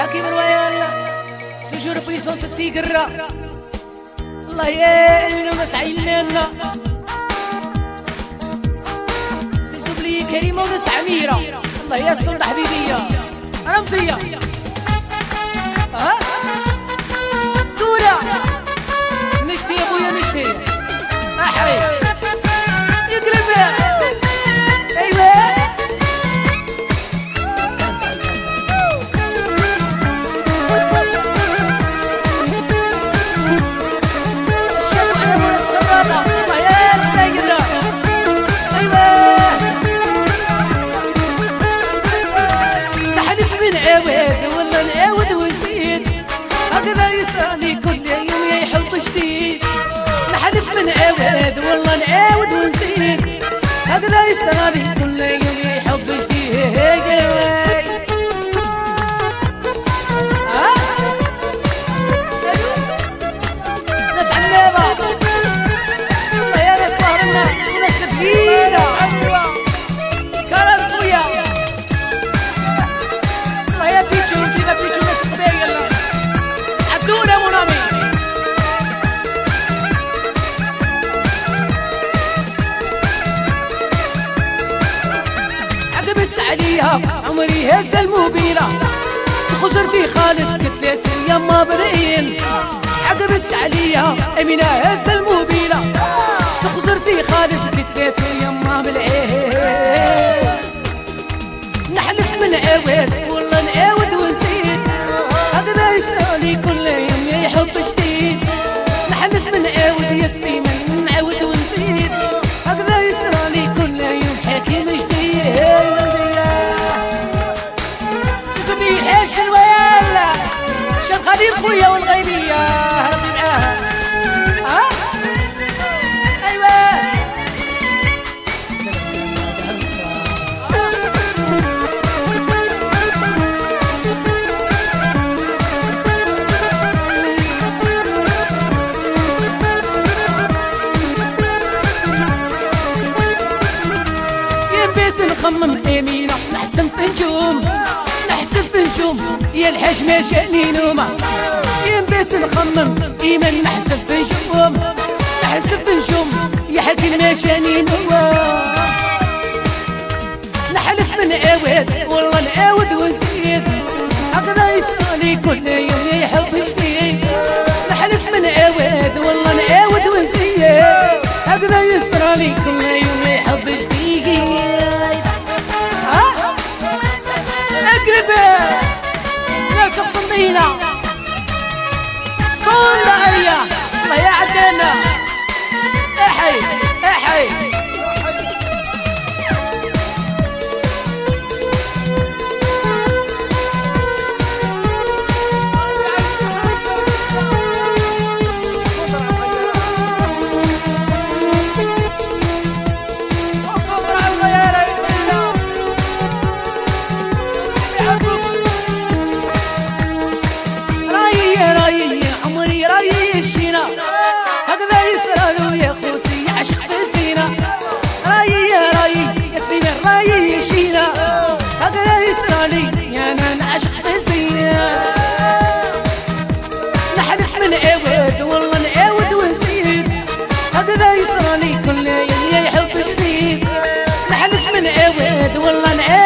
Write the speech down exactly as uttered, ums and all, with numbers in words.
حكيم الويال تجور بيسون تتيقرا الله يا إلنا ونسعي المنا سيسوب لي كريمة ونسع أميرة الله يا سلطة حبيبية أنا مزية ها دورة نشتي يا أبويا نشتي أحي يقلب أيوة هكذا يسألني كل يوم يا حب جديد نحلف من عواد والله نعاود ونزيد هكذا يسألني كل يوم يا حب جديد ناس عنابة والله يا ناس فهرنا وناس تبهيرة كراس خويا الله يا بيتشو كيما بيتشو ناس قبايل عبدونا منامي عقبت عليها عمري هز الموبيلة تخسر في خالد كتلت يما بريل عقبت عليها أمينة هز الموبيلة تخسر في خالد كتلت يما بالعين نحلف من عواد والله نعاود ونزيد هكذا يسألي كل يوم يا حب جديد نحلف من عاود يا سليمان نعاود ونزيد هكذا يسألي كل يوم حكيم جديد سيسمي الحاج الويال شاب خليل خويا والغيبية هربي معاها ها ايوه نخمم أمينة نحسن في نجوم نحسب في نجوم يا الحاج ما جاني نومة يا نبات نخمم إيمان نحسب في نجوم نحسب في نجوم يا حكيم ما جاني نومة نحلف من عواد والله نعاود ونزيد هكذا يسألي كل يوم يا حب جديد نحلف من عواد والله نعاود ونزيد هكذا يسألي كل يوم يا حب جديد اقرب ناس صندينا صلى ايا الله يا عدنا احي احي هكذا يسألوا يا خوتي عشق بزينة رايي يا رايي يا سليمان رايي يشينا هكذا يسألي يا انا نعشق بزينة نحلف من عواد والله نعاود ونزيد هكذا يسألي كل يوم يا حب جديد نحلف من عواد والله نعاود